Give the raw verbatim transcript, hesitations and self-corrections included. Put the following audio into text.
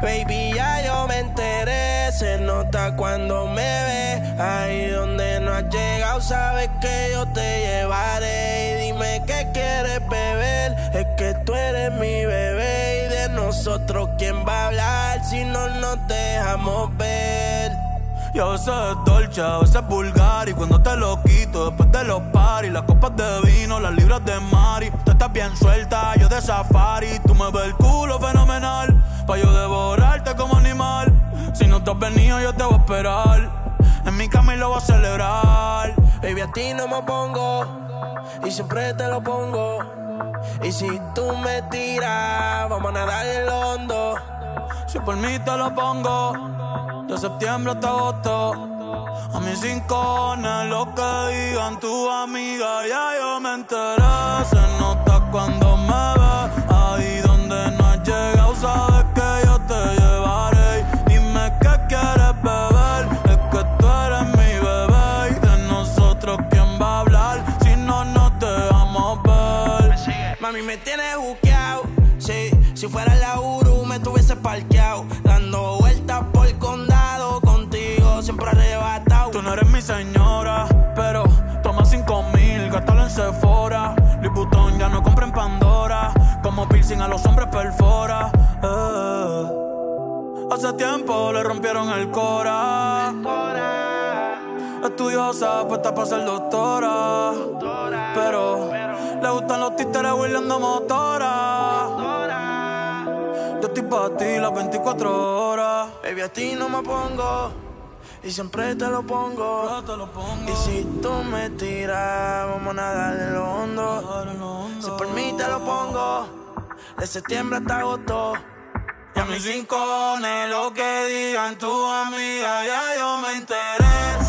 Baby, ya yo me enteré. Se nota cuando me ves. Ahí donde no has llegado, sabes que yo te llevaré. Y dime qué quieres beber. Es que tú eres mi bebé. Y de nosotros, ¿quién va a hablar si no nos dejamos ver? Y a veces es dolce, a veces es vulgar. Y cuando te lo quito, después de los paris, las copas de vino, las libras de mari. Tú estás bien suelta, yo de safari. Tú me ves el culo fenomenal, pa' yo devorarte como animal. Si no te has venido, yo te voy a esperar. En mi cama y lo voy a celebrar. Baby, a ti no me pongo, y siempre te lo pongo. Y si tú me tiras, vamos a nadar en lo hondo. Si por mí te lo pongo, de septiembre hasta agosto. A mis rincones, lo que digan tu amiga, ya yo me enteré. Se nota cuando me ves. Ahí donde no has llegado, sabes que yo te llevaré. Dime qué quieres beber, es que tú eres mi bebé. Y de nosotros, ¿quién va a hablar si no nos dejamos ver? Mami, me tienes juqueado, sí. Si fuera la Uru, me tuviese parqueado, dando vueltas por el condado, contigo siempre arrebatado. Tú no eres mi señora, pero toma cinco mil, gástalo en Sephora. Louis Vuitton ya no compra en Pandora, como piercing a los hombres perfora. eh. Hace tiempo le rompieron el cora. Estudiosa, puesta para ser doctora, pero le gustan los títeres huirleando motora. Yo estoy pa' ti las veinticuatro horas. Baby, a ti no me pongo, y siempre te lo pongo. Yo te lo pongo. Y si tú me tiras, vamos a nadar en lo hondo. Si por mí te lo pongo, de septiembre hasta agosto. Y a mis rincones, lo que digan tu amiga, ya yo me enteré.